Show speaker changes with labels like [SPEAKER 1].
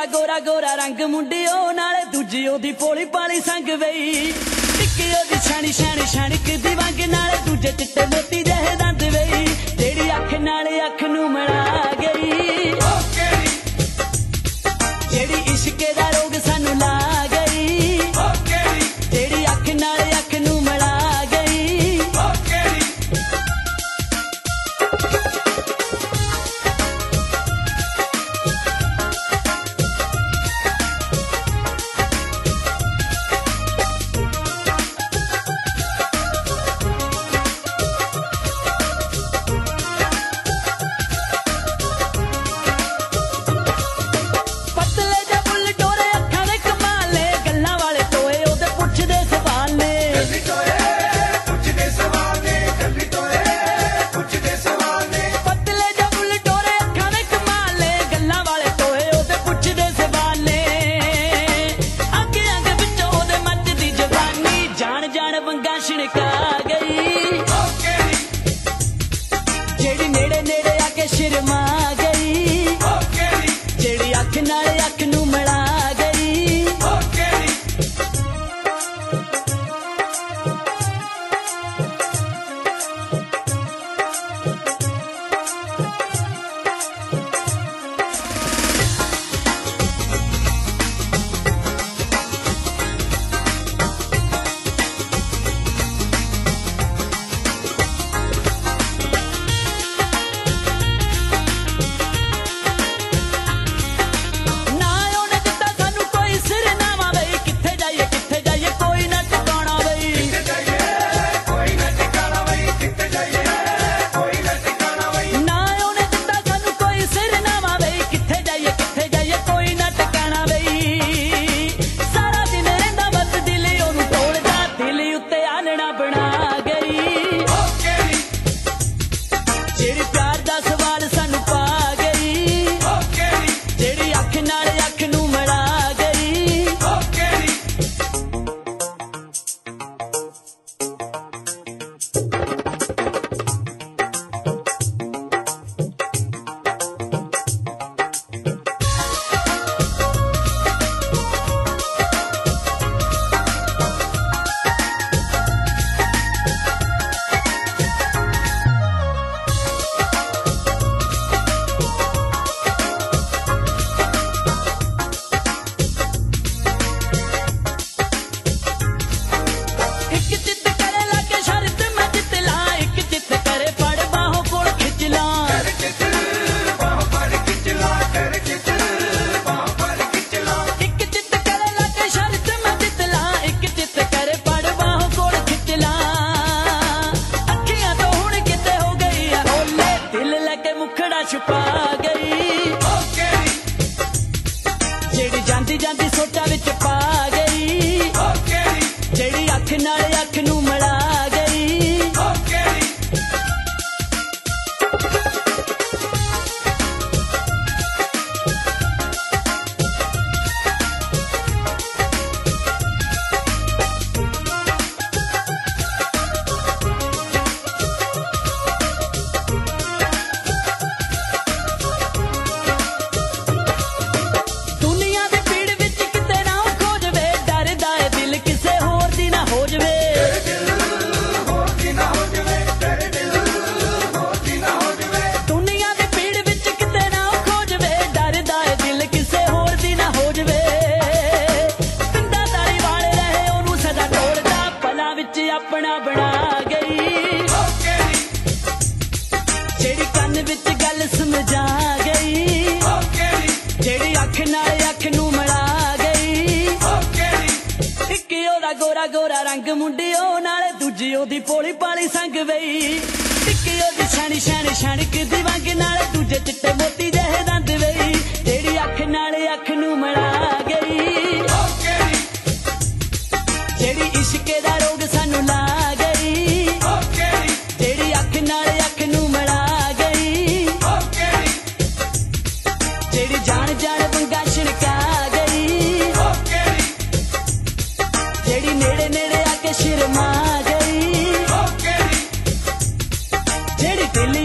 [SPEAKER 1] गोरा गोरा रंग मुंडियो नाले दूजी ओदी भोली भाली संग वई टिक्की ओदी छानी छानी छणक दी वंग नाले दूजे चिट्टे मोती जहे दंद वई जेड़ी अख नाले अख नूं मिला गई जेड़ी इश्के दा रोग सानू ला गई जेड़ी अख नाले अख नूं मिला गई छिड़का गई जेड़ी नेड़े नेड़े आके शर्मा गई जेड़ी अख नाले अख नूं मिला गई छुपा गई जेड़ी जांदी जांदी सोचा विच पा गई जेड़ी अख नाले अख नूं मिला गई अपना बना गई जेड़ी कन्न विच गल समझा गई जेड़ी अख नाले अख नूं मिला गई टिक्की ओदा गोरा गोरा रंग मुंडियो नाले दूजी ओदी भोली भाली संग वई टिक्की ओदी छानी छानी छणक दी वंग नाले दूजे चिट्टे मोती जहे दंद वई जेड़ी अख नाले अख नूं मिला गई जेड़ी इश्के दा रोग सानू ला गई जेड़ी अख नाले अख नूं मिला गई जेड़ी जान जान वंगा छिड़का गई जेड़ी नेड़े नेड़े आके शर्मा गई जेड़ी दिल